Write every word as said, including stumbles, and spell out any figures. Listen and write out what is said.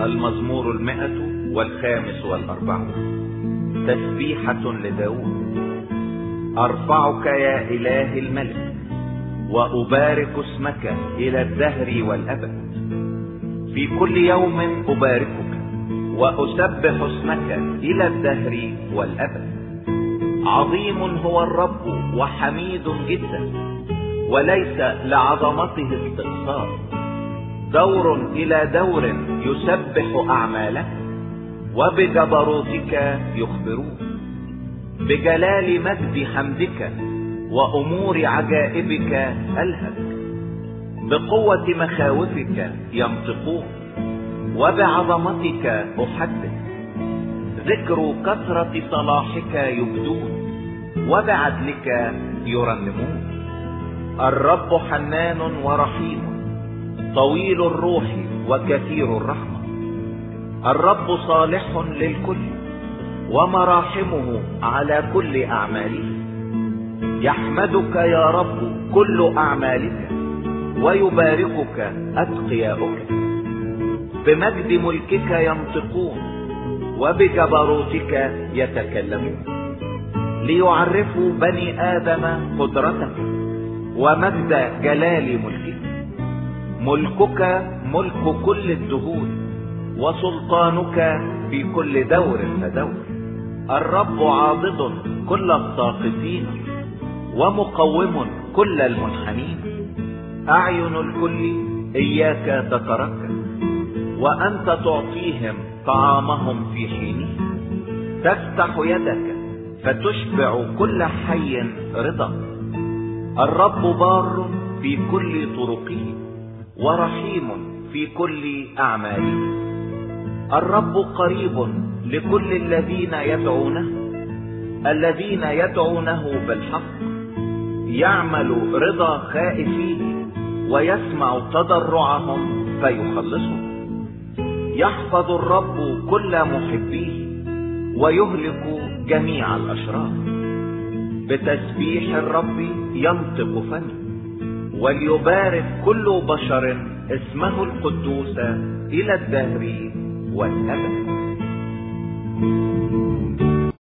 المزمور المئة والخامس والأربعون. تسبيحة لداود. أرفعك يا إله الملك، وأبارك اسمك إلى الدهر والأبد. في كل يوم أباركك، وأسبح اسمك إلى الدهر والأبد. عظيم هو الرب وحميد جدا، وليس لعظمته استقصاء. دور إلى دور يسبح أعمالك، وبجبروتك يخبرون. بجلال مجد حمدك وأمور عجائبك ألهج. بقوة مخاوفك ينطقون، وبعظمتك أحدث. ذكر كثرة صلاحك يبدون، وبعدلك يرنمون. الرب حنان ورحيم، طويل الروح وكثير الرحمة. الرب صالح للكل، ومراحمه على كل أعماله. يحمدك يا رب كل أعمالك، ويباركك أتقياؤك. بمجد ملكك ينطقون، وبجبروتك يتكلمون. ليعرفوا بني آدم قدرتك، ومجد جلال ملكك. ملكك ملك كل الدهور، وسلطانك في كل دور فدور. الرب عاضد كل الساقطين، ومقوم كل المنحنين. أعين الكل إياك تتركز، وأنت تعطيهم طعامهم في حينه. تفتح يدك فتشبع كل حي رضا. الرب بار في كل طرقه، ورحيم في كل أعماله. الرب قريب لكل الذين يدعونه، الذين يدعونه بالحق. يعمل رضا خائفيه، ويسمع تضرعهم فيخلصهم. يحفظ الرب كل محبيه، ويهلك جميع الأشرار. بتسبيح الرب ينطق فمي، وليبارك كل بشر اسمه القدوس إلى الدهر والأبد.